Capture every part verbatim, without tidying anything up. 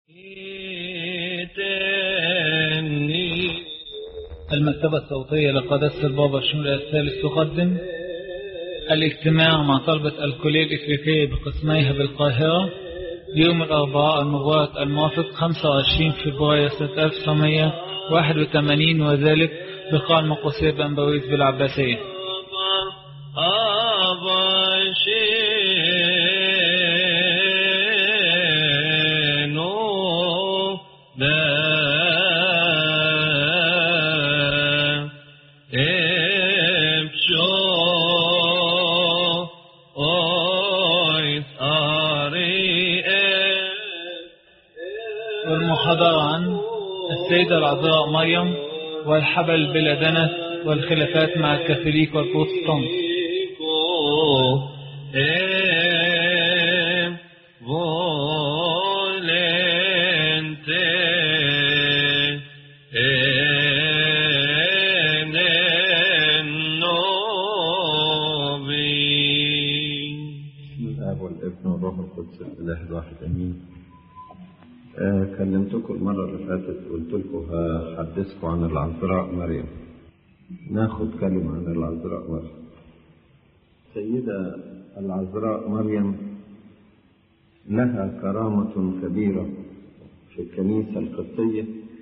المكتبة الصوتية لقداسة البابا شنودة الثالث تقدم الاجتماع مع طلبة الكلية الإفريقية بقسميها بالقاهرة يوم الأربعاء المبارك الموافق خمسة وعشرين فبراير سنة ألف وتسعمائة وواحد وثمانين، وذلك بقاع المقدسية بأنبرويس بالعباسية. والمحاضرة عن السيدة العذراء مريم والحبل بلا دنس والخلافات مع الكاثوليك والبروتستانت. بسم الآب والابن والروح القدس الإله الواحد آمين. آه كلمتكم المرة اللي فاتت قلت لكم هحدثكم عن العذراء مريم. ناخد كلمة عن العذراء مريم. سيدة العذراء مريم لها كرامة كبيرة في الكنيسة القبطية،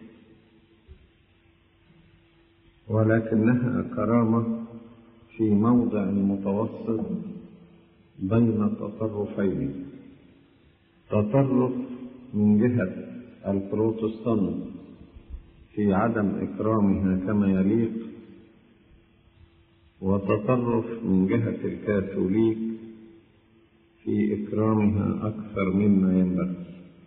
ولكنها كرامة في موضع متوسط بين تطرفين: تطرف من جهة البروتستانت في عدم إكرامها كما يليق، وتطرف من جهة الكاثوليك في إكرامها أكثر مما ينبغي.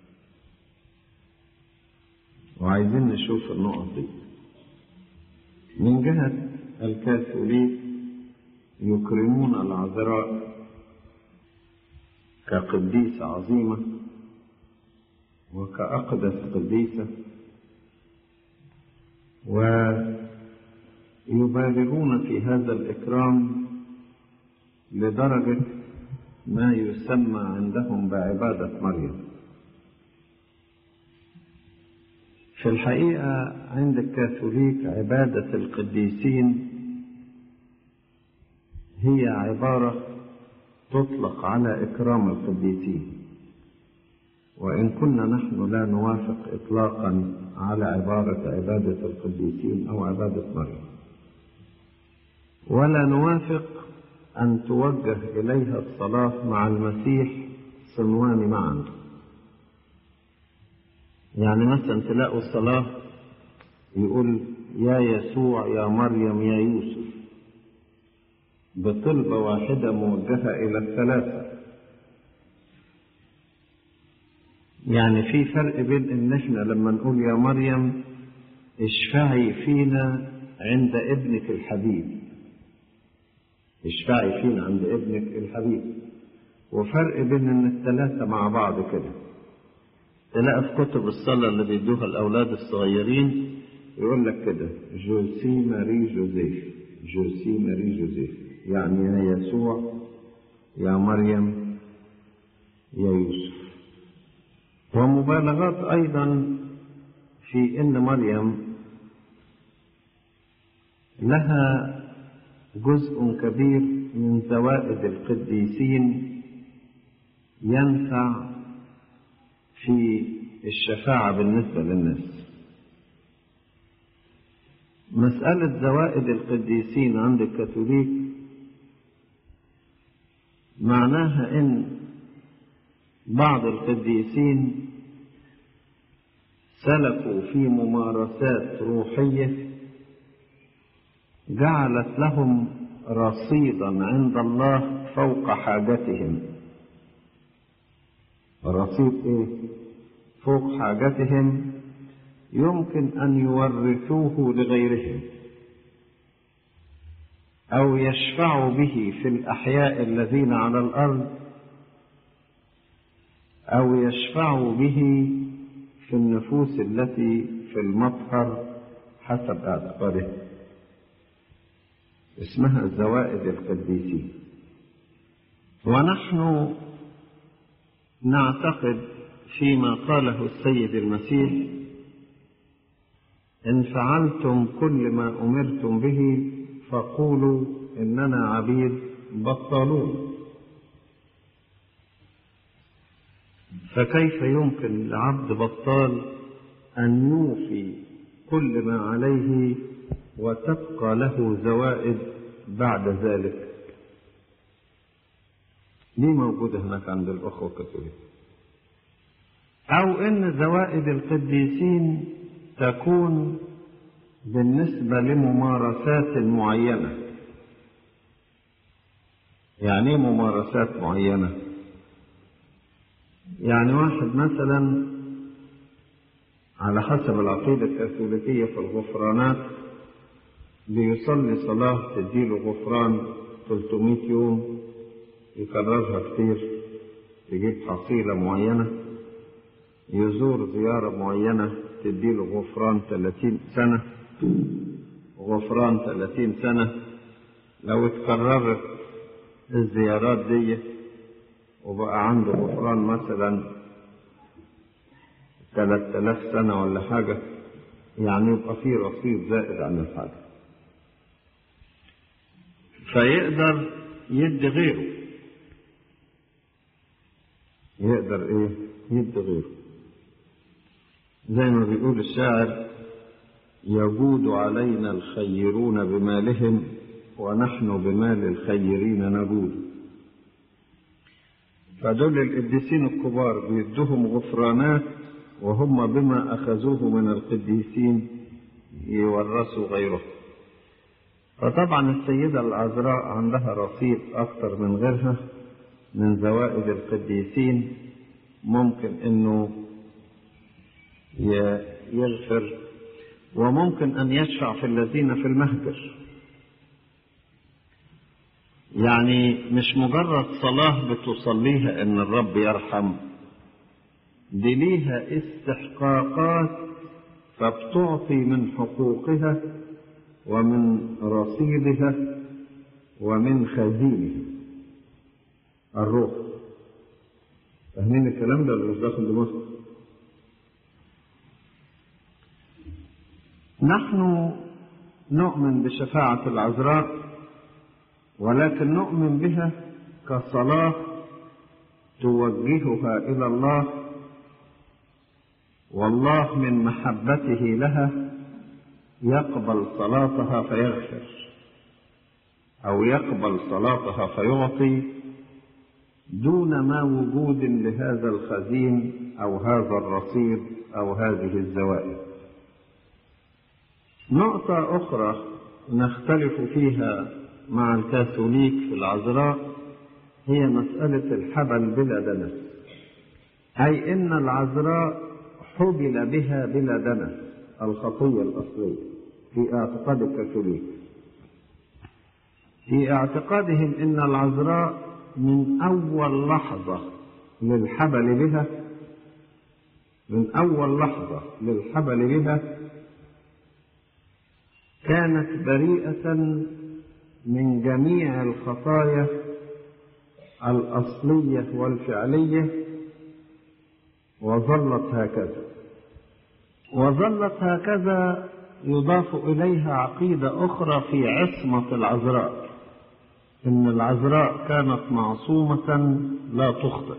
وعايزين نشوف النقط دي. من جهة الكاثوليك يكرمون العذراء كقديسة عظيمة وكأقدس قديسة، ويبالغون في هذا الإكرام لدرجة ما يسمى عندهم بعبادة مريم. في الحقيقة عند الكاثوليك عبادة القديسين هي عبارة تطلق على إكرام القديسين، وإن كنا نحن لا نوافق إطلاقا على عبارة عبادة القديسين أو عبادة مريم، ولا نوافق أن توجه إليها الصلاة مع المسيح صنوان معا. يعني مثلا تلاقوا الصلاة يقول يا يسوع يا مريم يا يوسف، بطلبة واحدة موجهة إلى الثلاثة. يعني في فرق بين إن إحنا لما نقول يا مريم اشفعي فينا عند ابنك الحبيب، اشفعي فينا عند ابنك الحبيب، وفرق بين إن الثلاثة مع بعض كده. تلاقي في كتب الصلاة اللي بيدوها الأولاد الصغيرين يقول لك كده جوسي ماري جوزيف، جوسي ماري جوزيف، يعني يا يسوع يا مريم يا يوسف. ومبالغات أيضا في إن مريم لها جزء كبير من زوائد القديسين ينفع في الشفاعة بالنسبة للناس. مسألة زوائد القديسين عند الكاثوليك معناها إن بعض القديسين سلكوا في ممارسات روحية جعلت لهم رصيدا عند الله فوق حاجتهم. رصيد ايه؟ فوق حاجتهم يمكن ان يورثوه لغيرهم او يشفعوا به في الاحياء الذين على الارض، او يشفعوا به في النفوس التي في المطهر حسب اعتقاده. اسمها زوائد القديسين. ونحن نعتقد فيما قاله السيد المسيح: إن فعلتم كل ما أمرتم به فقولوا إننا عبيد بطالون. فكيف يمكن لعبد بطال أن يوفي كل ما عليه وتبقى له زوائد بعد ذلك؟ دي موجودة هناك عند الأخوة الكاثوليك. أو إن زوائد القديسين تكون بالنسبة لممارسات معينة. يعني ممارسات معينة؟ يعني واحد مثلا على حسب العقيدة الكاثوليكية في الغفرانات بيصلي صلاة تديله غفران ثلاثمائة يوم، يكررها كتير تجيب حصيلة معينة، يزور زيارة معينة تديله غفران ثلاثين سنة، غفران ثلاثين سنة. لو اتكررت الزيارات دي وبقى عنده غفران مثلا ثلاثة آلاف سنة ولا حاجة، يعني يبقى فيه رصيد زائد عن الحاجة، فيقدر يدي غيره. يقدر ايه؟ يدي غيره. زي ما بيقول الشاعر: يجود علينا الخيرون بمالهم ونحن بمال الخيرين نجود. فدول القديسين الكبار بيدوهم غفرانات، وهم بما أخذوه من القديسين يورثوا غيره. فطبعا السيدة العذراء عندها رصيد أكثر من غيرها من زوائد القديسين، ممكن إنه يغفر، وممكن أن يشفع في الذين في المهجر. يعني مش مجرد صلاة بتصليها إن الرب يرحم، دي ليها استحقاقات، فبتعطي من حقوقها ومن رصيدها ومن خزينها الروح. فاهمين الكلام ده اللي مش داخل دماغكم؟ نحن نؤمن بشفاعة العذراء، ولكن نؤمن بها كصلاة توجهها إلى الله، والله من محبته لها يقبل صلاتها فيغفر، أو يقبل صلاتها فيعطي، دون ما وجود لهذا الخزين أو هذا الرصيد أو هذه الزوائد. نقطة أخرى نختلف فيها مع الكاثوليك في العذراء هي مسألة الحبل بلا دنس، أي إن العذراء حبل بها بلا دنس، الخطية الأصلية في اعتقاد الكاثوليك. في اعتقادهم إن العذراء من أول لحظة للحبل بها من أول لحظة للحبل بها كانت بريئة من جميع الخطايا الأصلية والفعلية، وظلت هكذا. وظلت هكذا يضاف إليها عقيدة أخرى في عصمة العذراء، إن العذراء كانت معصومة لا تخطئ،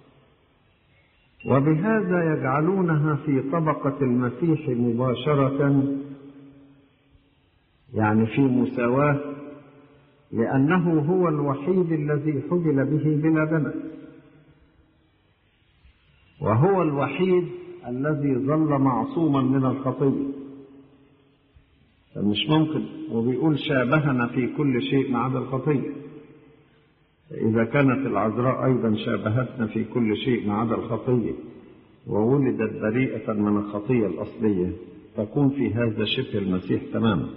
وبهذا يجعلونها في طبقة المسيح مباشرة، يعني في مساواة، لأنه هو الوحيد الذي حبل به بلا دنس، وهو الوحيد الذي ظل معصوما من الخطية. فمش ممكن، وبيقول شابهنا في كل شيء ما عدا الخطية. إذا كانت العذراء أيضا شابهتنا في كل شيء ما عدا الخطية، وولدت بريئة من الخطية الأصلية، تكون في هذا شبه المسيح تماما.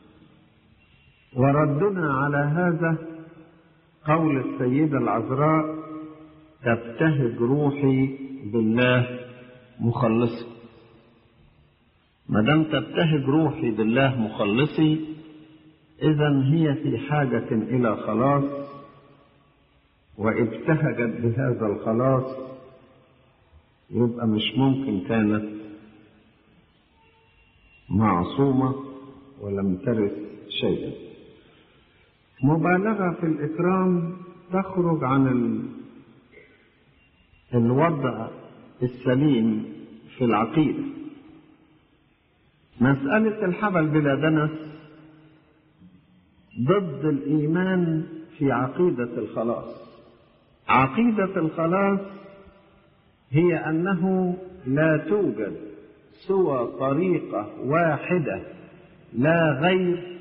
وردنا على هذا قول السيدة العذراء: تبتهج روحي بالله مخلصي. ما دام تبتهج روحي بالله مخلصي، إذن هي في حاجة إلى خلاص، وابتهجت بهذا الخلاص يبقى مش ممكن كانت معصومة ولم ترث شيئا. مبالغة في الإكرام تخرج عن ال... الوضع السليم في العقيدة. مسألة الحبل بلا دنس ضد الإيمان في عقيدة الخلاص. عقيدة الخلاص هي أنه لا توجد سوى طريقة واحدة لا غير،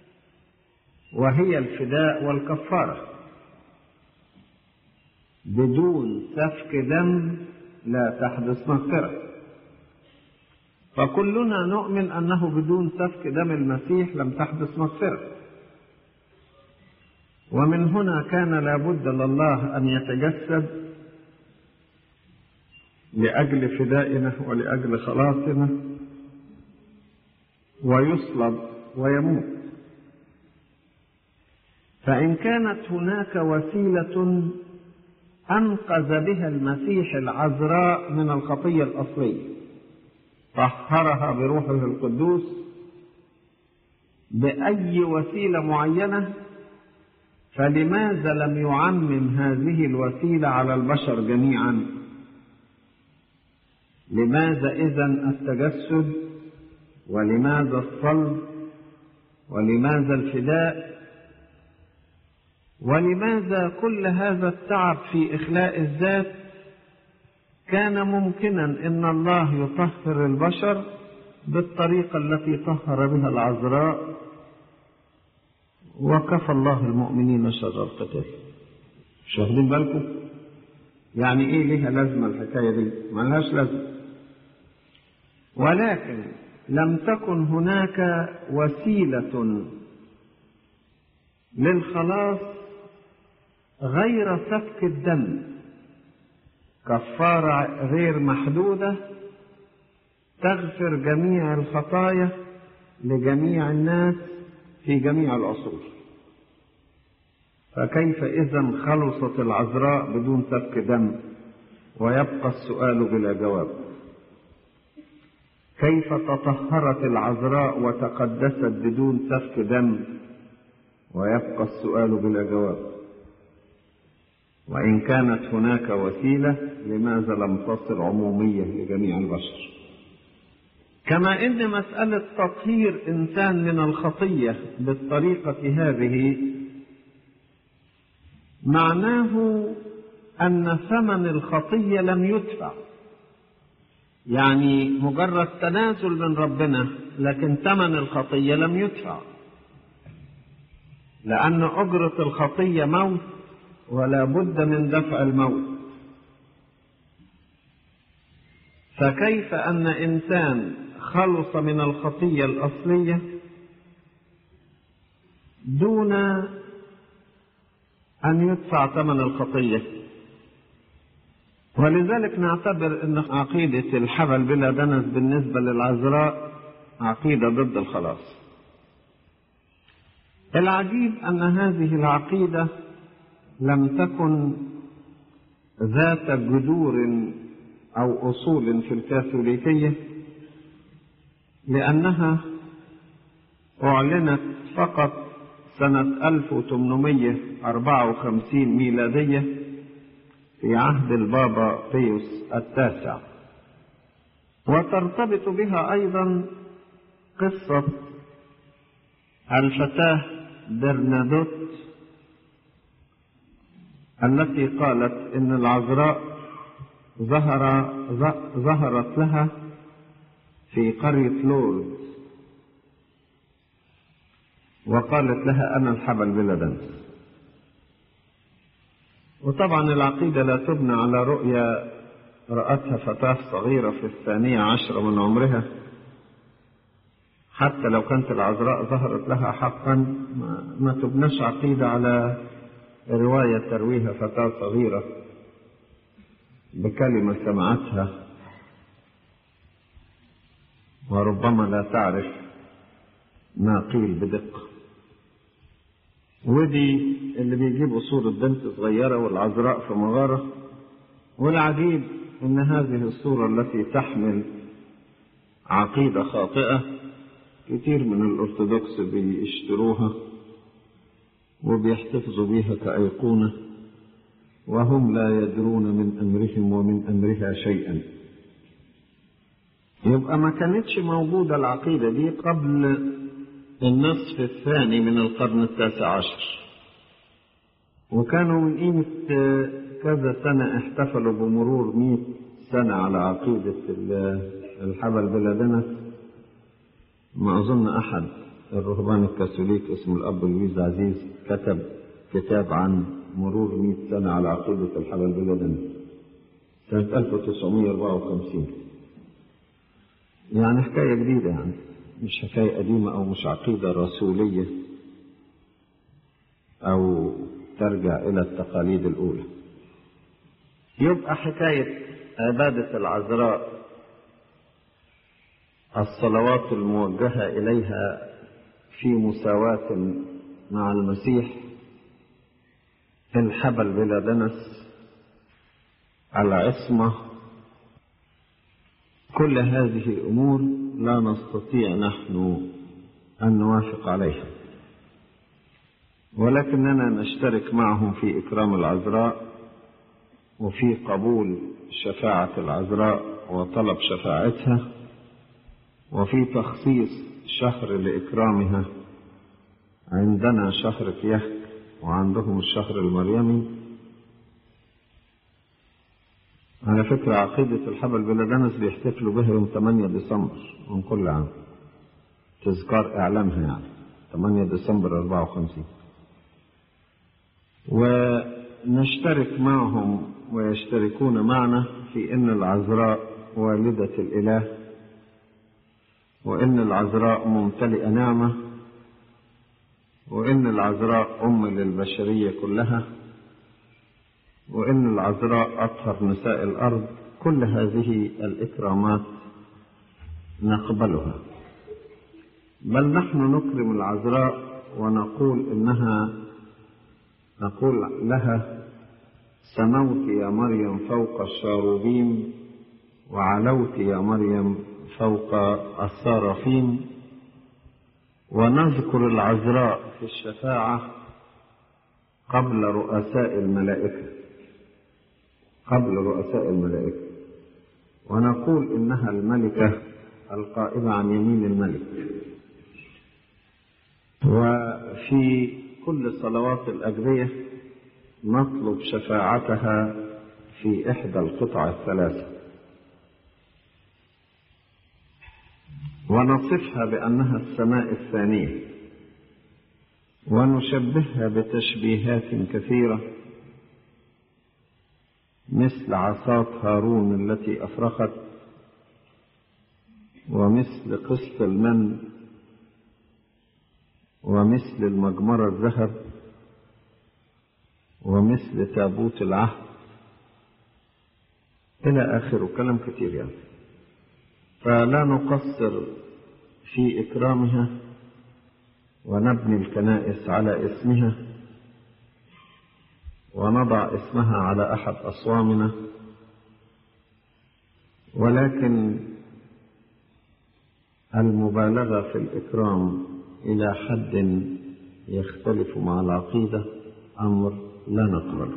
وهي الفداء والكفارة. بدون سفك دم لا تحدث مغفرة. فكلنا نؤمن أنه بدون سفك دم المسيح لم تحدث مغفرة، ومن هنا كان لابد لله أن يتجسد لأجل فدائنا ولأجل خلاصنا ويصلب ويموت. فإن كانت هناك وسيلة أنقذ بها المسيح العذراء من الخطية الأصلية، طهرها بروحه القدوس بأي وسيلة معينة، فلماذا لم يعمم هذه الوسيلة على البشر جميعا؟ لماذا إذن التجسد؟ ولماذا الصلب؟ ولماذا الفداء؟ ولماذا كل هذا التعب في إخلاء الذات؟ كان ممكنا إن الله يطهر البشر بالطريقة التي طهر بها العذراء، وكفى الله المؤمنين شر القتال. مش واخدين بالكم؟ يعني ايه ليها لازمة الحكاية دي؟ ما لهاش لازمة. ولكن لم تكن هناك وسيلة للخلاص غير سفك الدم، كفارة غير محدودة تغفر جميع الخطايا لجميع الناس في جميع العصور. فكيف إذن خلصت العذراء بدون سفك دم؟ ويبقى السؤال بلا جواب. كيف تطهرت العذراء وتقدست بدون سفك دم؟ ويبقى السؤال بلا جواب. وإن كانت هناك وسيلة، لماذا لم تصل عمومية لجميع البشر؟ كما إن مسألة تطهير إنسان من الخطية بالطريقة هذه معناه أن ثمن الخطية لم يدفع، يعني مجرد تنازل من ربنا، لكن ثمن الخطية لم يدفع، لأن أجرة الخطية موت، ولا بد من دفع الموت. فكيف أن إنسان خلص من الخطية الأصلية دون أن يدفع ثمن الخطية؟ ولذلك نعتبر أن عقيدة الحبل بلا دنس بالنسبة للعذراء عقيدة ضد الخلاص. العجيب أن هذه العقيدة لم تكن ذات جذور أو أصول في الكاثوليكية، لأنها أعلنت فقط سنة ألف وثمانمائة وأربعة وخمسين ميلادية في عهد البابا بيوس التاسع، وترتبط بها أيضا قصة الفتاة برنادوت التي قالت إن العذراء ظهر ظهرت لها في قرية لورد، وقالت لها أنا الحبل بلا دنس. وطبعا العقيدة لا تبنى على رؤية رأتها فتاة صغيرة في الثانية عشرة من عمرها، حتى لو كانت العذراء ظهرت لها حقا ما تبناش عقيدة على رواية ترويها فتاة صغيرة بكلمة سمعتها وربما لا تعرف ما قيل بدقة. ودي اللي بيجيبوا صورة بنت صغيرة والعذراء في مغارة. والعجيب إن هذه الصورة التي تحمل عقيدة خاطئة كتير من الأرثوذكس بيشتروها وبيحتفظوا بها كأيقونة، وهم لا يدرون من أمرهم ومن أمرها شيئا. يبقى ما كانتش موجودة العقيدة دي قبل النصف الثاني من القرن التاسع عشر، وكانوا من قيمة كذا سنة احتفلوا بمرور مئة سنة على عقيدة الحبل بلادنس. ما أظن أحد الرهبان الكاثوليك اسمه الأب لويس عزيز كتب كتاب عن مرور مئة سنة على عقيدة الحبل بلادنس سنة ألف وتسعمائة وأربعة وخمسين. يعني حكاية جديدة، يعني مش حكاية قديمة أو مش عقيدة رسولية أو ترجع إلى التقاليد الأولى. يبقى حكاية عبادة العذراء، الصلوات الموجهة إليها في مساواة مع المسيح، الحبل بلا دنس، العصمة، كل هذه الأمور لا نستطيع نحن أن نوافق عليها، ولكننا نشترك معهم في إكرام العذراء وفي قبول شفاعة العذراء وطلب شفاعتها، وفي تخصيص شهر لإكرامها. عندنا شهر كيهك وعندهم الشهر المريمي. على فكرة عقيدة الحبل بلادنس بيحتفلوا بها يوم ثمانية ديسمبر من كل عام، تذكار إعلامها، يعني ثمانية ديسمبر أربعة وخمسين. ونشترك معهم ويشتركون معنا في إن العذراء والدة الإله، وإن العذراء ممتلئة نعمة، وإن العذراء أم للبشرية كلها، وإن العذراء أطهر نساء الأرض. كل هذه الإكرامات نقبلها، بل نحن نكرم العذراء ونقول إنها نقول لها: سموت يا مريم فوق الشاروبيم، وعلوت يا مريم فوق الصرافيم. ونذكر العذراء في الشفاعة قبل رؤساء الملائكة قبل رؤساء الملائكة ونقول إنها الملكة القائمة عن يمين الملك. وفي كل صلوات الأجبية نطلب شفاعتها في إحدى القطع الثلاثة، ونصفها بأنها السماء الثانية، ونشبهها بتشبيهات كثيرة مثل عصاة هارون التي أفرخت، ومثل قسط المن، ومثل المجمرة الذهب، ومثل تابوت العهد، إلى آخره. كلام كثير يعني. فلا نقصر في إكرامها، ونبني الكنائس على اسمها، ونضع اسمها على أحد أصوامنا، ولكن المبالغة في الإكرام إلى حد يختلف مع العقيدة أمر لا نقبله.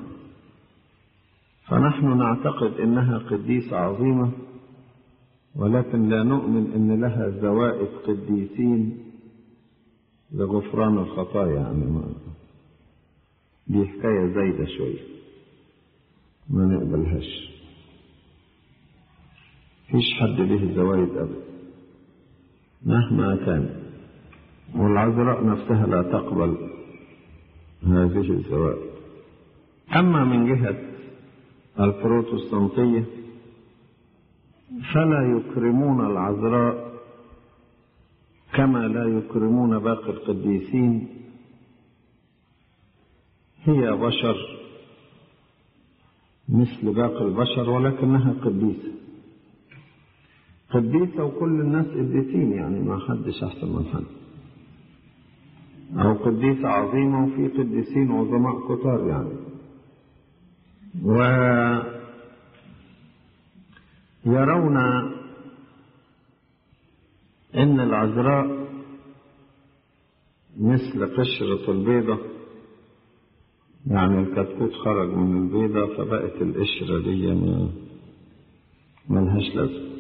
فنحن نعتقد إنها قديسة عظيمة، ولكن لا نؤمن إن لها زوائد قديسين لغفران الخطايا. يعني دي حكاية زايدة شوية، ما نقبلهاش. فيش حد به زوائد أبدا مهما كان، والعذراء نفسها لا تقبل هذه الزوائد. أما من جهة البروتستانتية فلا يكرمون العذراء كما لا يكرمون باقي القديسين. هي بشر مثل باقي البشر، ولكنها قديسة قديسة وكل الناس قديسين، يعني ما حدش أحسن من حد، أو قديسة عظيمة وفي قديسين عظماء كتار يعني. يرون إن العذراء مثل قشرة البيضة، يعني الكتكوت خرج من البيضة فبقت القشرة دي ملهاش لازمة.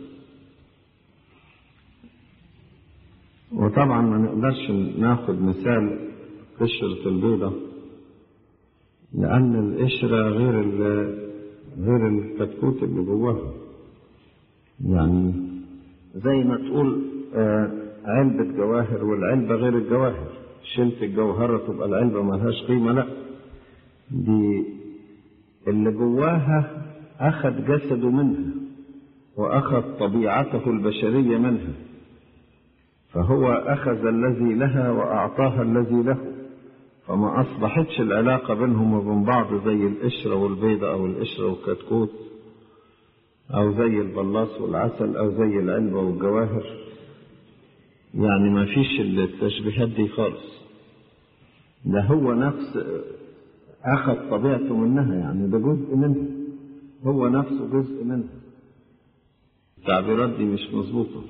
وطبعا ما نقدرش ناخد مثال قشرة البيضة، لأن القشرة غير غير الكتكوت اللي جواها. يعني زي ما تقول علبة جواهر والعلبة غير الجواهر، شلت الجوهرة تبقى العلبة ملهاش قيمة، لا، دي اللي جواها أخذ جسده منها وأخذ طبيعته البشرية منها، فهو أخذ الذي لها وأعطاها الذي له، فما أصبحتش العلاقة بينهم وبين بعض زي القشرة والبيضة أو القشرة والكتكوت أو زي البلاص والعسل أو زي العلبة والجواهر. يعني ما فيش التشبيهات دي خالص، ده هو نفس أخذ طبيعته منها، يعني ده جزء منها، هو نفسه جزء منها. التعبيرات دي مش مظبوطة.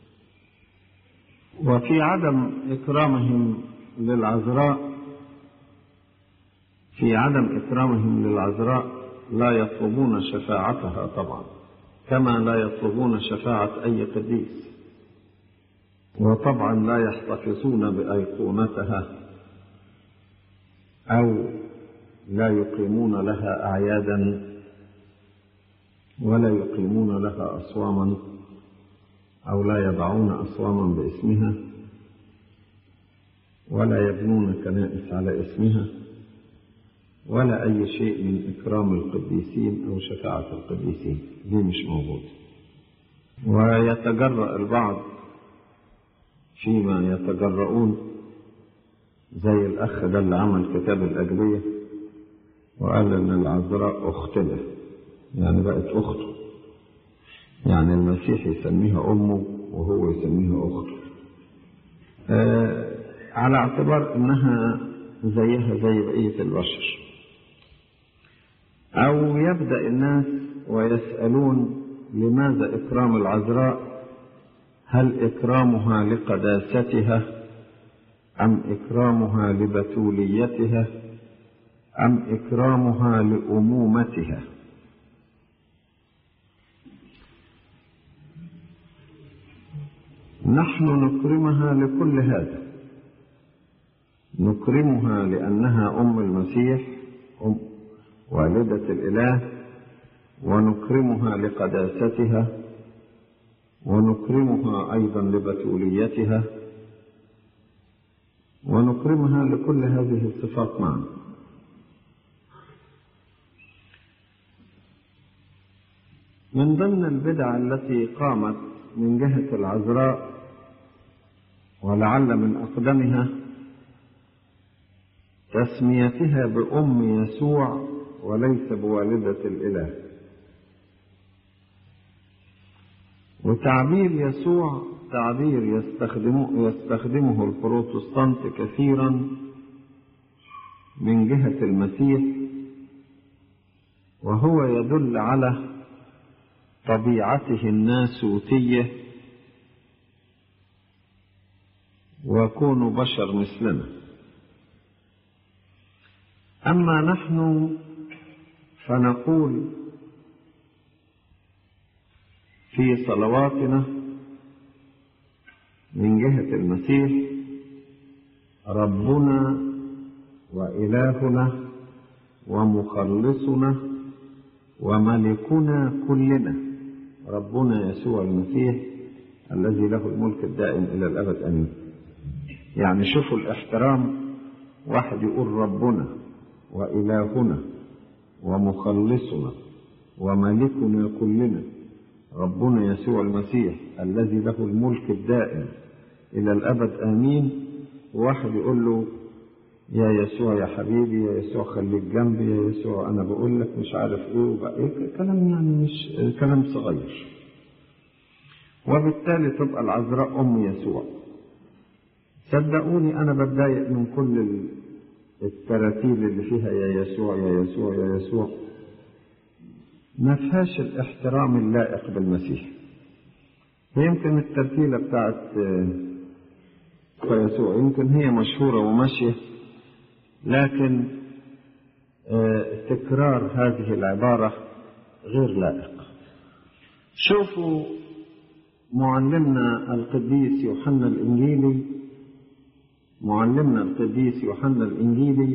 وفي عدم إكرامهم للعذراء في عدم إكرامهم للعذراء لا يطلبون شفاعتها طبعا، كما لا يطلبون شفاعة أي قديس، وطبعا لا يحتفظون بأيقونتها أو لا يقيمون لها أعيادا ولا يقيمون لها أصواما أو لا يضعون أصواما باسمها ولا يبنون كنائس على اسمها ولا أي شيء من إكرام القديسين أو شفاعة القديسين، دي مش موجودة. ويتجرأ البعض فيما يتجرؤون، زي الأخ ده اللي عمل كتاب الأجبية وقال إن العذراء أختنا، يعني بقت أخته، يعني المسيح يسميها أمه وهو يسميها أخته، آه على اعتبار إنها زيها زي بقية البشر. أو يبدأ الناس ويسألون لماذا إكرام العذراء؟ هل إكرامها لقداستها أم إكرامها لبتوليتها أم إكرامها لأمومتها؟ نحن نكرمها لكل هذا، نكرمها لأنها أم المسيح، أم والدة الإله، ونكرمها لقداستها، ونكرمها أيضا لبتوليتها، ونكرمها لكل هذه الصفات معا. من ضمن البدع التي قامت من جهة العذراء ولعل من أقدمها تسميتها بأم يسوع وليس بوالدة الإله. وتعبير يسوع تعبير يستخدمه, يستخدمه البروتستانت كثيرا من جهة المسيح، وهو يدل على طبيعته الناسوتية وكونوا بشر مثلنا. أما نحن فنقول في صلواتنا من جهة المسيح ربنا وإلهنا ومخلصنا وملكنا كلنا، ربنا يسوع المسيح الذي له الملك الدائم إلى الأبد آمين. يعني شوفوا الاحترام، واحد يقول ربنا وإلهنا ومخلصنا وملكنا كلنا، ربنا يسوع المسيح الذي له الملك الدائم إلى الأبد آمين، وواحد يقول له يا يسوع يا حبيبي، يا يسوع خليك جنبي، يا يسوع أنا بقول لك مش عارف إيه وبقى كلام، يعني مش كلام صغير. وبالتالي تبقى العذراء أم يسوع. صدقوني أنا بتضايق من كل التراتيب اللي فيها يا يسوع يا يسوع يا يسوع، ما فيهاش الاحترام اللائق بالمسيح. يمكن الترتيلة بتاعت يسوع يمكن هي مشهورة وماشية، لكن تكرار هذه العبارة غير لائق. شوفوا معلمنا القديس يوحنا الإنجيلي، معلمنا القديس يوحنا الإنجيلي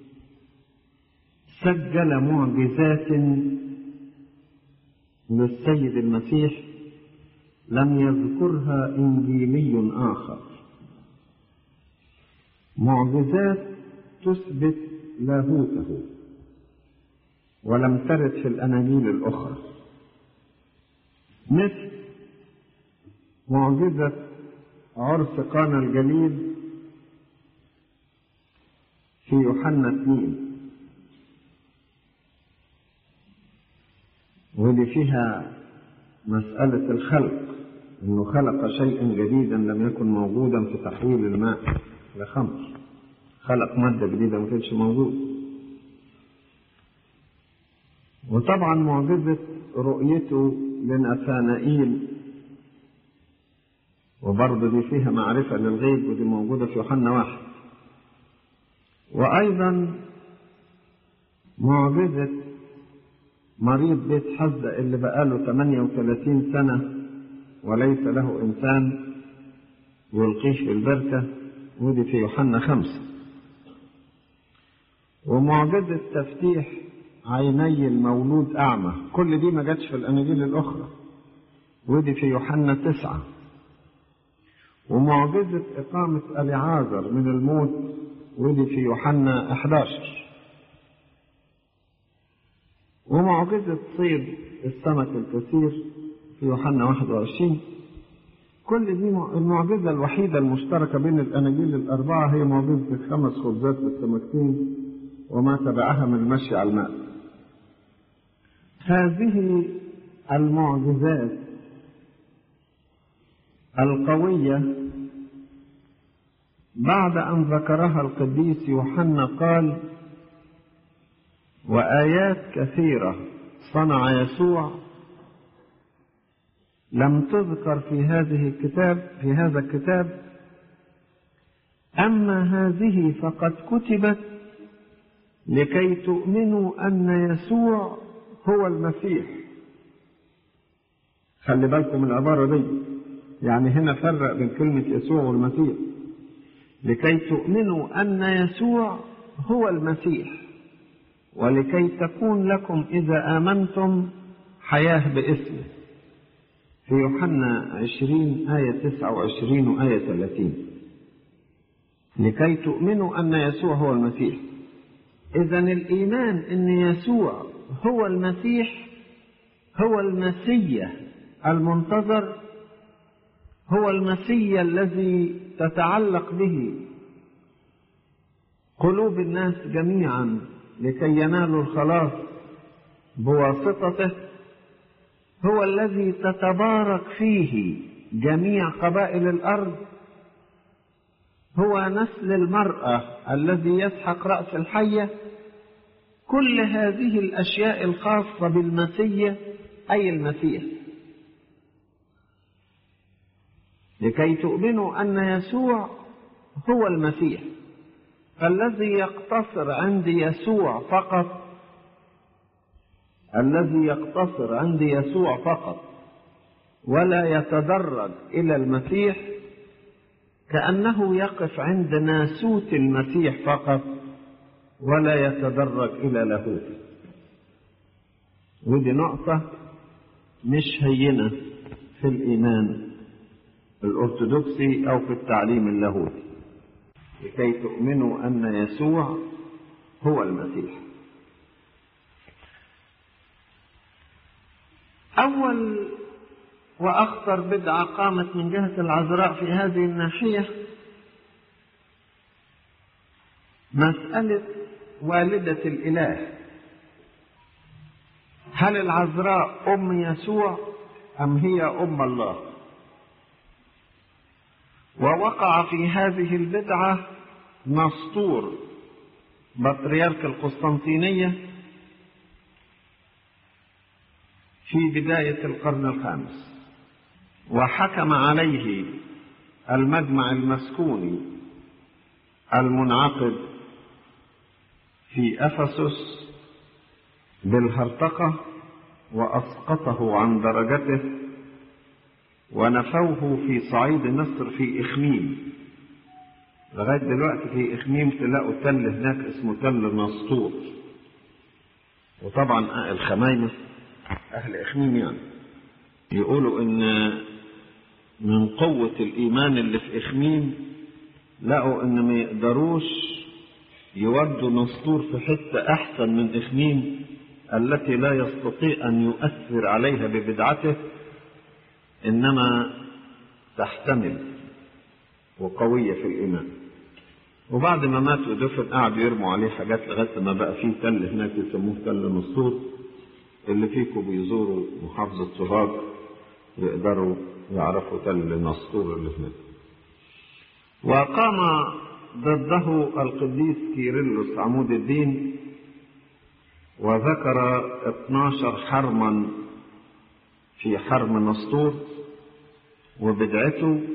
سجل معجزات للسيد المسيح لم يذكرها إنجيلي آخر، معجزات تثبت لاهوته ولم ترد في الأناجيل الأخرى، مثل معجزة عرس قانا الجليل في يوحنا اثنين، ودي فيها مسألة الخلق، إنه خلق شيئا جديدا لم يكن موجودا في تحويل الماء لخمر، خلق مادة جديدة ما كانتش موجود. وطبعا معجزة رؤيته لناثانائيل، وبرضه دي فيها معرفة للغيب، ودي موجودة في يوحنا واحد. وأيضا معجزة مريض بيت حزة اللي بقاله ثمانية وثلاثين سنة وليس له إنسان يلقيه في البركة، ودي في يوحنا خمسة. ومعجزة تفتيح عيني المولود أعمى، كل دي ما جاتش في الأناجيل الأخرى، ودي في يوحنا تسعة. ومعجزة إقامة أليعازر من الموت، ودي في يوحنا أحد عشر. ومعجزة صيد السمك الكثير في يوحنا واحد وعشرين. كل دي المعجزة الوحيدة المشتركة بين الأناجيل الأربعة هي معجزة الخمس خبزات والسمكتين وما تبعها من المشي على الماء. هذه المعجزات القوية بعد أن ذكرها القديس يوحنا قال: وآيات كثيرة صنع يسوع لم تذكر في هذه الكتاب في هذا الكتاب، أما هذه فقد كتبت لكي تؤمنوا أن يسوع هو المسيح. خلي بالكم من العبارة دي، يعني هنا فرق بين كلمة يسوع والمسيح. لكي تؤمنوا أن يسوع هو المسيح، ولكي تكون لكم إذا آمنتم حياة باسمه، في يوحنا عشرين آية تسعة وعشرين وآية ثلاثين. لكي تؤمنوا أن يسوع هو المسيح. إذن الإيمان أن يسوع هو المسيح، هو المسيح المنتظر، هو المسيح الذي تتعلق به قلوب الناس جميعا لكي ينالوا الخلاص بواسطته، هو الذي تتبارك فيه جميع قبائل الأرض، هو نسل المرأة الذي يسحق رأس الحية. كل هذه الأشياء الخاصة بالمسيح أي المسيح. لكي تؤمنوا أن يسوع هو المسيح، فالذي يقتصر عند يسوع فقط الذي يقتصر عند يسوع فقط ولا يتدرج إلى المسيح كأنه يقف عند ناسوت المسيح فقط ولا يتدرج إلى لاهوته. ودي نقطة مش هينة في الإيمان الأرثوذكسي أو في التعليم اللاهوتي. لكي تؤمنوا أن يسوع هو المسيح. أول وأخطر بدعة قامت من جهة العذراء في هذه الناحية مسألة والدة الإله. هل العذراء أم يسوع أم هي أم الله؟ ووقع في هذه البدعة نسطور بطريرك القسطنطينية في بداية القرن الخامس، وحكم عليه المجمع المسكوني المنعقد في أفسس بالهرطقة وأسقطه عن درجته، ونفوه في صعيد مصر في إخميم. لغاية دلوقتي في إخميم تلاقوا تل هناك اسمه تل نسطور، وطبعا الخمايمة أهل إخميم يعني يقولوا إن من قوة الإيمان اللي في إخميم لقوا إن ما يقدروش يودوا نسطور في حتة أحسن من إخميم التي لا يستطيع أن يؤثر عليها ببدعته، إنما تحتمل وقوية في الإيمان. وبعد ما مات ودفن قعدوا يرموا عليه حاجات لغاية ما بقى فيه تل هناك يسموه تل نسطور. اللي فيكم بيزوروا محافظة سوهاج يقدروا يعرفوا تل نسطور اللي هناك. وقام ضده القديس كيرلس عمود الدين، وذكر اثناشر حرما في حرم نسطور وبدعته،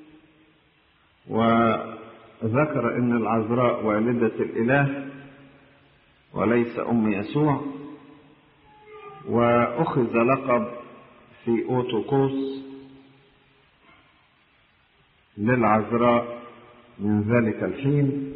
وذكر ان العذراء والدة الاله وليس ام يسوع، واخذ لقب في اوتوكوس للعذراء من ذلك الحين،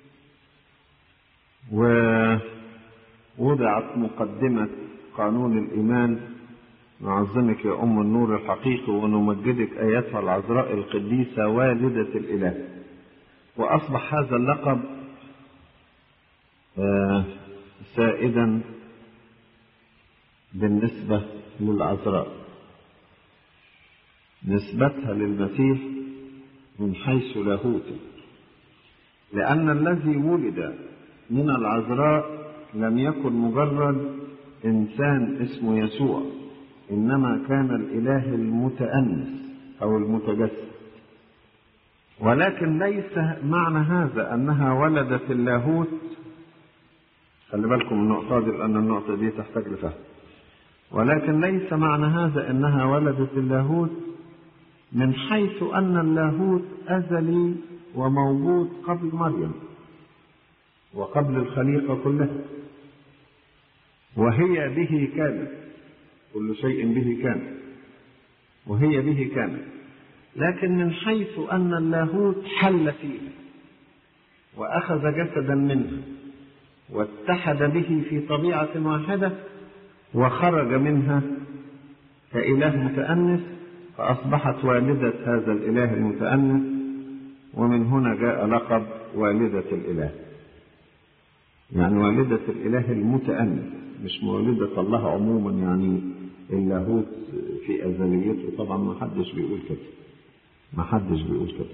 ووضعت مقدمة قانون الإيمان: نعظمك يا أم النور الحقيقي ونمجدك أيتها العذراء القديسة والدة الإله. وأصبح هذا اللقب سائدا بالنسبة للعذراء، نسبتها للمسيح من حيث لاهوته، لأن الذي ولد من العذراء لم يكن مجرد إنسان اسمه يسوع، إنما كان الإله المتأنس أو المتجسد. ولكن ليس معنى هذا أنها ولدت اللاهوت، خلي بالكم النقطة دي لأن النقطة دي تحتاج لفهم. ولكن ليس معنى هذا أنها ولدت اللاهوت من حيث أن اللاهوت أزلي وموجود قبل مريم وقبل الخليقة كلها، وهي به كانت، كل شيء به كان وهي به كانت. لكن من حيث أن اللاهوت حل فيها وأخذ جسدا منها واتحد به في طبيعة واحدة وخرج منها كإله متأنس، فأصبحت والدة هذا الإله المتأنس، ومن هنا جاء لقب والدة الإله، يعني والدة الإله المتأنس، مش والدة الله عموما، يعني اللاهوت في أزليته. طبعا ما حدش بيقول كده، ما حدش بيقول كده.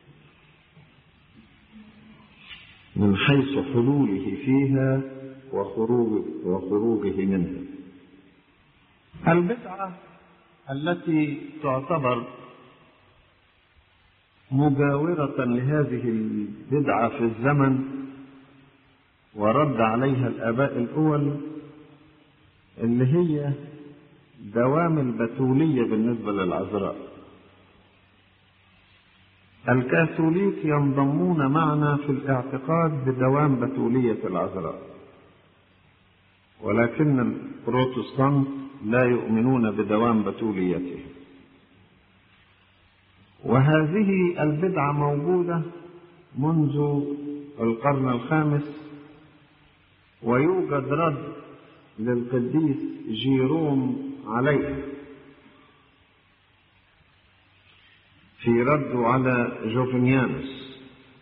من حيث حلوله فيها وخروج وخروجه منها. البدعة التي تعتبر مجاورة لهذه البدعة في الزمن ورد عليها الآباء الأول، اللي هي دوام البتولية بالنسبة للعذراء. الكاثوليك ينضمون معنا في الاعتقاد بدوام بتولية العذراء، ولكن البروتستانت لا يؤمنون بدوام بتوليته. وهذه البدعة موجودة منذ القرن الخامس، ويوجد رد للقديس جيروم عليه في رده على جوفنيانوس،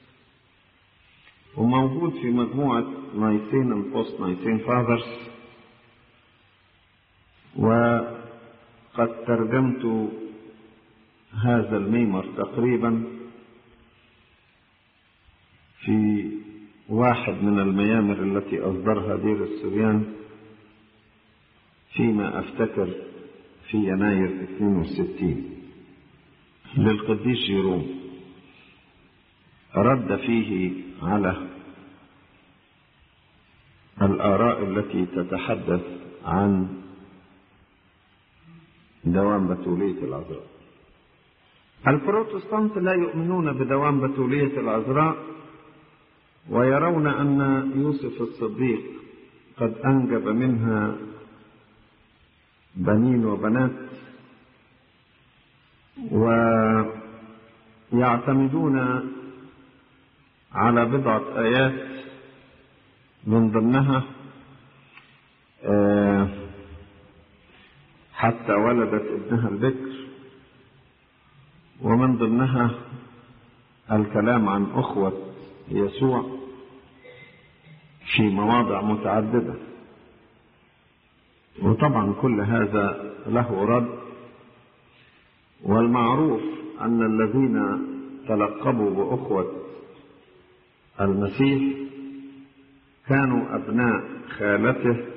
وموجود في مجموعة نايسين البوست نايسين فاذرز، وقد ترجمت هذا الميمر تقريبا في واحد من الميامر التي أصدرها دير السريان فيما أفتكر في يناير اثنين وستين للقديس جيروم. رد فيه على الآراء التي تتحدث عن دوام بتولية العذراء. البروتستانت لا يؤمنون بدوام بتولية العذراء، ويرون أن يوسف الصديق قد أنجب منها بنين وبنات، ويعتمدون على بضعة آيات من ضمنها حتى ولدت ابنها البكر، ومن ضمنها الكلام عن أخوة يسوع في مواضع متعددة. وطبعا كل هذا له رد، والمعروف أن الذين تلقبوا بأخوة المسيح كانوا أبناء خالته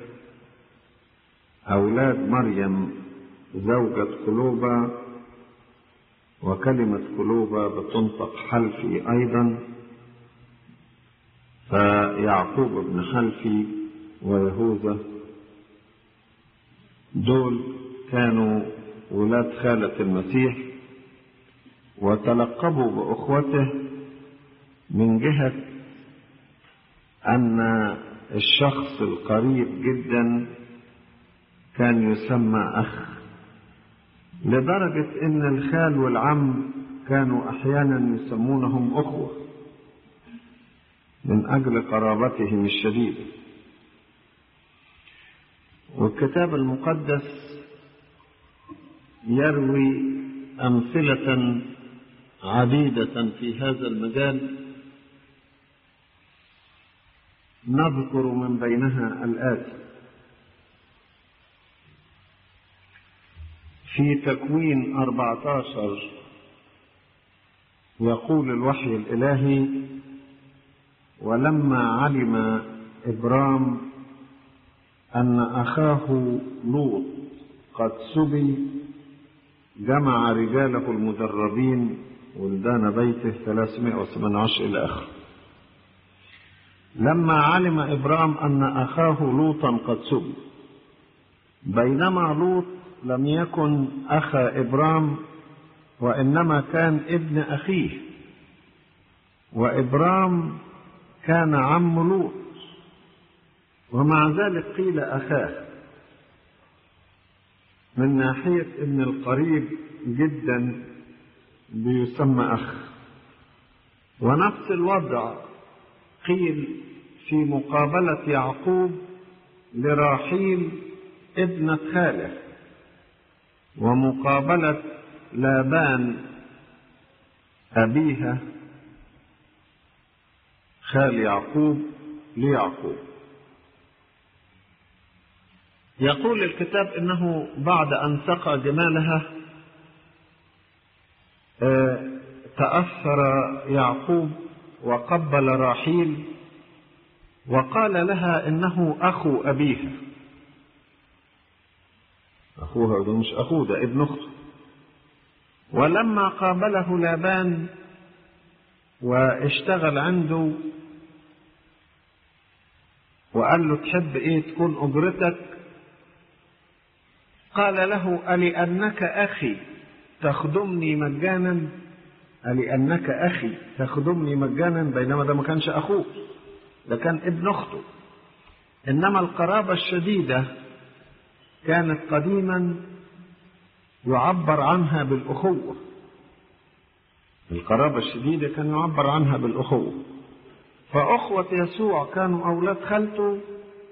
أولاد مريم زوجة كلوبا، وكلمة كلوبا بتنطق حلفي أيضا، فيعقوب بن حلفي ويهوذا دول كانوا ولاد خالة المسيح، وتلقبوا بأخوته من جهة أن الشخص القريب جدا كان يسمى أخ، لدرجة أن الخال والعم كانوا أحيانا يسمونهم أخوة من أجل قرابتهم الشديدة. والكتاب المقدس يروي أمثلة عديدة في هذا المجال، نذكر من بينها الآتي. في تكوين أربعة عشر يقول الوحي الإلهي: ولما علم إبرام أن أخاه لوط قد سبي جمع رجاله المدربين ولدان بيته ثلاثمائة وثمانية عشر إلى آخره. لما علم إبرام أن أخاه لوطا قد سبي، بينما لوط لم يكن أخا إبرام وإنما كان ابن أخيه، وإبرام كان عم لوط، ومع ذلك قيل أخاه، من ناحية إن القريب جدا بيسمى أخ. ونفس الوضع قيل في مقابلة يعقوب لراحيل ابنة خاله، ومقابلة لابان أبيها خال يعقوب ليعقوب. يقول الكتاب إنه بعد أن سقى جمالها تأثر يعقوب وقبل راحيل وقال لها إنه أخو أبيها. أخوها ده مش أخوه، ده ابن أخته. ولما قابله لابان واشتغل عنده وقال له: تحب إيه تكون أجرتك؟ قال له: ألأنك أخي تخدمني مجانا؟ ألأنك أخي تخدمني مجانا، بينما ده ما كانش أخوه، ده كان ابن أخته. إنما القرابة الشديدة كانت قديما يعبر عنها بالأخوة. القرابة الشديدة كان يعبر عنها بالأخوة. فأخوة يسوع كانوا أولاد خالته،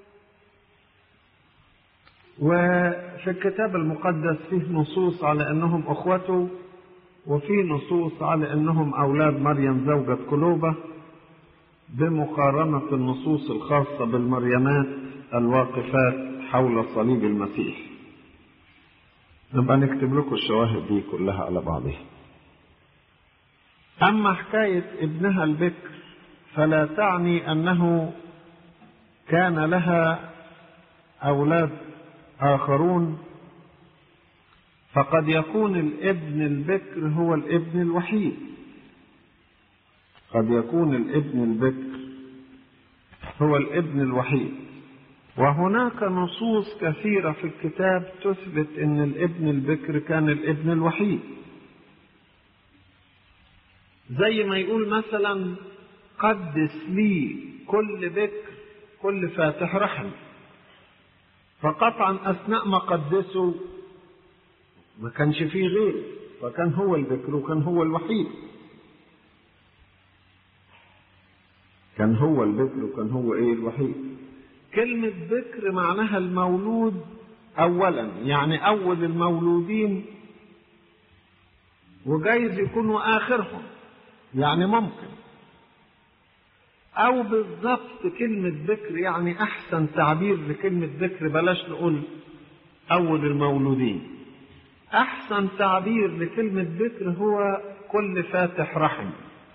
وفي الكتاب المقدس فيه نصوص على أنهم أخوته، وفي نصوص على أنهم أولاد مريم زوجة كلوبة، بمقارنة النصوص الخاصة بالمريمات الواقفات حول صليب المسيح. نبقى نكتب لكم الشواهد دي كلها على بعضها. أما حكاية ابنها البكر فلا تعني أنه كان لها أولاد آخرون، فقد يكون الابن البكر هو الابن الوحيد. قد يكون الابن البكر هو الابن الوحيد، وهناك نصوص كثيرة في الكتاب تثبت أن الابن البكر كان الابن الوحيد، زي ما يقول مثلا قدس لي كل بكر كل فاتح رحم، فقطعا أثناء ما قدسه ما كانش فيه غيره، فكان هو البكر وكان هو الوحيد، كان هو البكر وكان هو ايه الوحيد. كلمة بكر معناها المولود أولا، يعني أول المولودين، وجايز يكونوا آخرهم، يعني ممكن، أو بالضبط كلمة بكر يعني أحسن تعبير لكلمة بكر، بلاش نقول أول المولودين، أحسن تعبير لكلمة بكر هو كل فاتح رحم،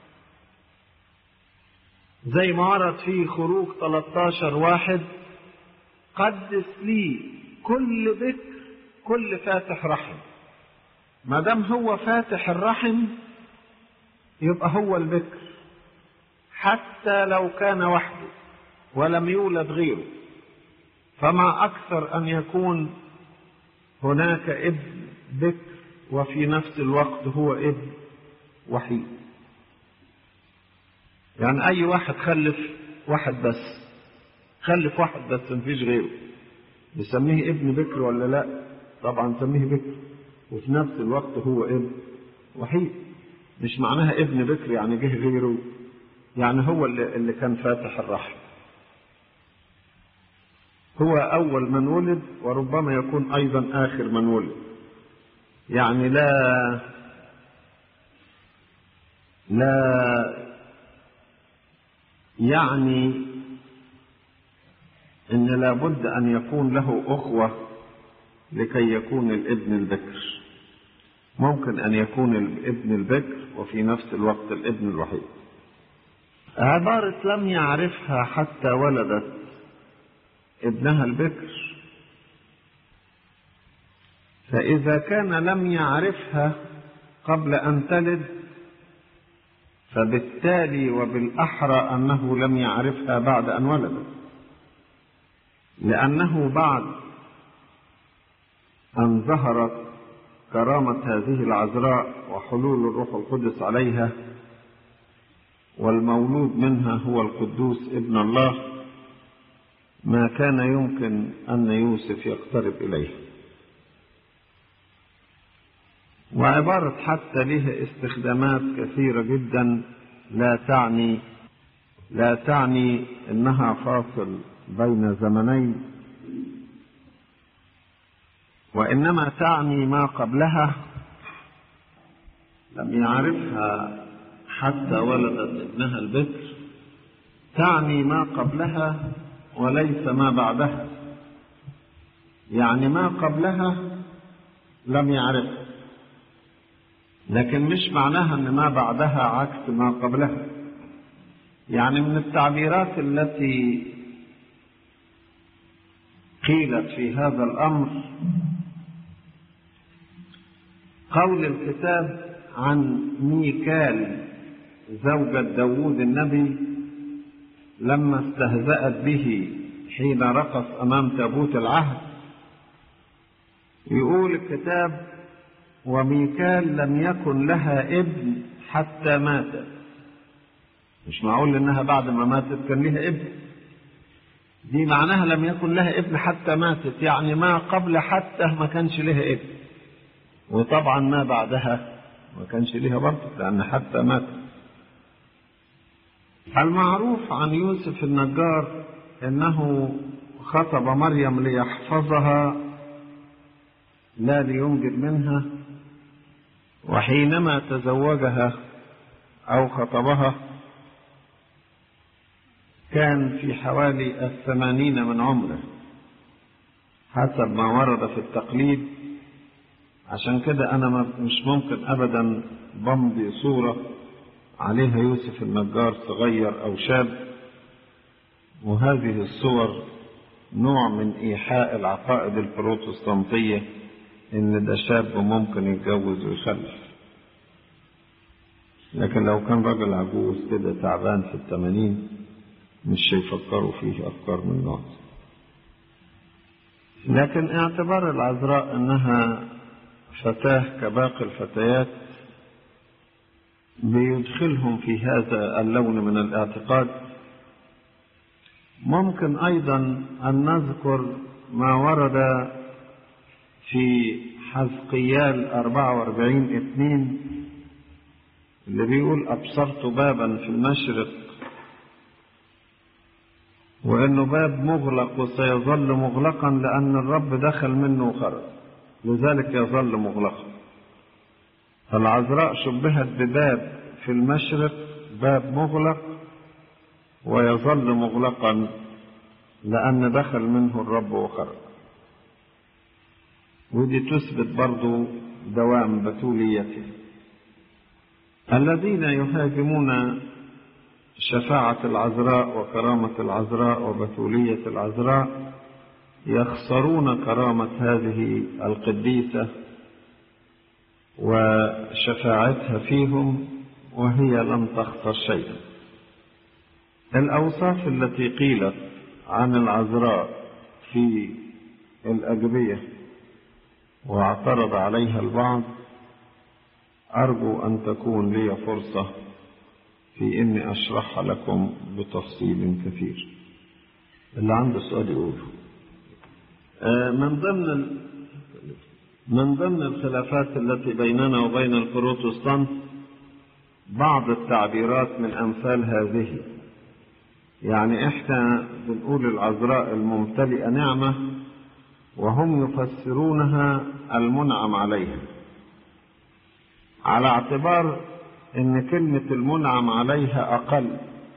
زي ما ورد في خروج ثلاثة عشر واحد قدس لي كل بكر كل فاتح رحم. ما دام هو فاتح الرحم يبقى هو البكر، حتى لو كان وحده ولم يولد غيره، فما أكثر أن يكون هناك ابن بكر وفي نفس الوقت هو ابن وحيد. يعني أي واحد خلف واحد بس، خلف واحد بس مفيش غيره، نسميه ابن بكر ولا لا؟ طبعا نسميه بكر، وفي نفس الوقت هو ابن وحيد. مش معناها ابن بكر يعني جه غيره، يعني هو اللي, اللي كان فاتح الرحم، هو أول من ولد وربما يكون أيضا آخر من ولد. يعني لا لا يعني إن لابد أن يكون له أخوة لكي يكون الابن البكر، ممكن أن يكون الابن البكر وفي نفس الوقت الابن الوحيد. عبارة لم يعرفها حتى ولدت ابنها البكر، فإذا كان لم يعرفها قبل أن تلد فبالتالي وبالأحرى أنه لم يعرفها بعد أن ولدت، لأنه بعد أن ظهرت كرامة هذه العذراء وحلول الروح القدس عليها والمولود منها هو القدوس ابن الله، ما كان يمكن أن يوسف يقترب إليه. وعبارة حتى لها استخدامات كثيرة جدا، لا تعني لا تعني إنها فاصل بين زمنين، وإنما تعني ما قبلها. لم يعرفها حتى ولدت ابنها البكر تعني ما قبلها وليس ما بعدها، يعني ما قبلها لم يعرفها، لكن مش معناها ان ما بعدها عكس ما قبلها. يعني من التعبيرات التي قيلت في هذا الأمر قول الكتاب عن ميكال زوجة داود النبي لما استهزأت به حين رقص أمام تابوت العهد. يقول الكتاب وميكال لم يكن لها ابن حتى ماتت. مش معقول انها بعد ما ماتت كان لها ابن، دي معناها لم يكن لها ابن حتى ماتت، يعني ما قبل حتى ما كانش لها ابن، وطبعا ما بعدها ما كانش لها برضه لأن حتى ماتت. المعروف عن يوسف النجار انه خطب مريم ليحفظها لا لينجب منها، وحينما تزوجها او خطبها كان في حوالي الثمانين من عمره حسب ما ورد في التقليد. عشان كده انا مش ممكن ابدا بمضي صورة عليها يوسف النجار صغير او شاب، وهذه الصور نوع من ايحاء العقائد البروتستانتية ان ده شاب ممكن يتجوز ويخلف، لكن لو كان راجل عجوز كده تعبان في الثمانين مش هيفكروا فيه افكار من النوع. لكن اعتبار العذراء أنها فتاة كباقي الفتيات بيدخلهم في هذا اللون من الاعتقاد. ممكن أيضا أن نذكر ما ورد في حزقيال أربعة وأربعين اثنين اللي بيقول أبصرت بابا في المشرق وإنه باب مغلق وسيظل مغلقا لأن الرب دخل منه وخرج، لذلك يظل مغلقا. فالعذراء شبهت بباب في المشرق، باب مغلق ويظل مغلقا لأن دخل منه الرب وخرج. ودي تثبت برضو دوام بتوليته. الذين يهاجمون شفاعة العذراء وكرامة العذراء وبتولية العذراء يخسرون كرامة هذه القديسة وشفاعتها فيهم، وهي لم تخسر شيئا. الأوصاف التي قيلت عن العذراء في الأجبية واعترض عليها البعض، أرجو أن تكون لي فرصة في إني أشرحها لكم بتفصيل كثير. اللي عنده سؤال يقوله. من ضمن من ضمن الخلافات التي بيننا وبين البروتستانت بعض التعبيرات من أمثال هذه. يعني إحنا بنقول العذراء الممتلئة نعمة وهم يفسرونها المنعم عليها، على اعتبار ان كلمة المنعم عليها اقل،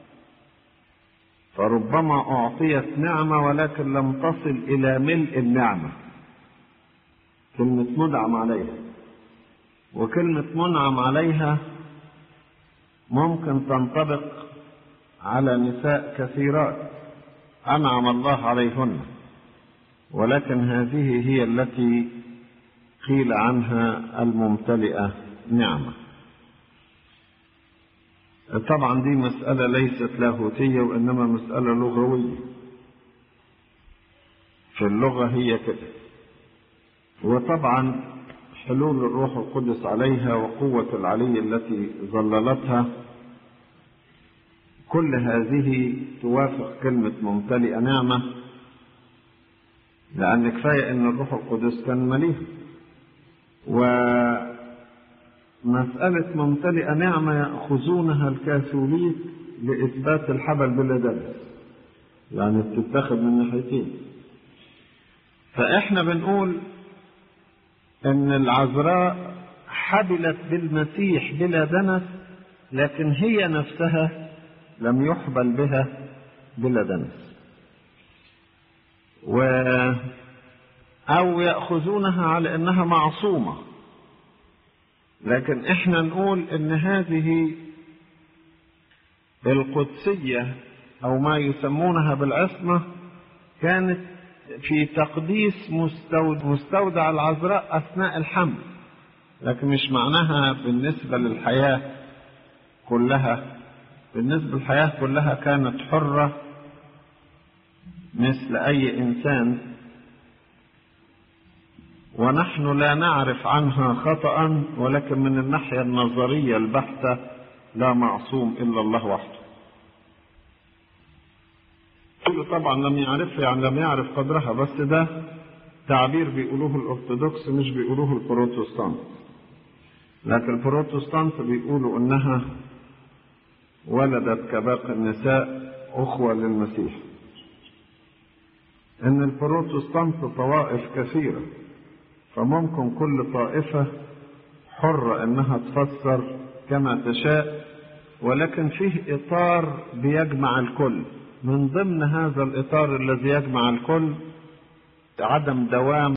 فربما اعطيت نعمة ولكن لم تصل الى ملء النعمة. كلمة منعم عليها، وكلمة منعم عليها ممكن تنطبق على نساء كثيرات انعم الله عليهن، ولكن هذه هي التي قيل عنها الممتلئة نعمة. طبعا دي مسألة ليست لاهوتية وإنما مسألة لغوية، في اللغة هي كده. وطبعا حلول الروح القدس عليها وقوة العلي التي ظللتها، كل هذه توافق كلمة ممتلئة نعمة، لأن كفاية أن الروح القدس كان مليء. ومسألة ممتلئة نعمة يأخذونها الكاثوليك لإثبات الحبل بلا دنس، يعني بتتخذ من ناحيتين. فإحنا بنقول أن العذراء حبلت بالمسيح بلا دنس، لكن هي نفسها لم يحبل بها بلا دنس. و أو يأخذونها على أنها معصومة، لكن إحنا نقول أن هذه القدسية أو ما يسمونها بالعصمة كانت في تقديس مستودع العذراء أثناء الحمل، لكن مش معناها بالنسبة للحياة كلها. بالنسبة للحياة كلها كانت حرة مثل أي إنسان، ونحن لا نعرف عنها خطأ، ولكن من الناحية النظرية البحتة لا معصوم إلا الله وحده. طبعا لم يعرفها يعني لم يعرف قدرها، بس ده تعبير بيقولوه الأرثوذكس مش بيقولوه البروتستانت. لكن البروتستانت بيقولوا إنها ولدت كباقي النساء أخوة للمسيح. إن البروتستانت طوائف كثيرة، فممكن كل طائفة حرة إنها تفسر كما تشاء، ولكن فيه إطار بيجمع الكل. من ضمن هذا الإطار الذي يجمع الكل عدم دوام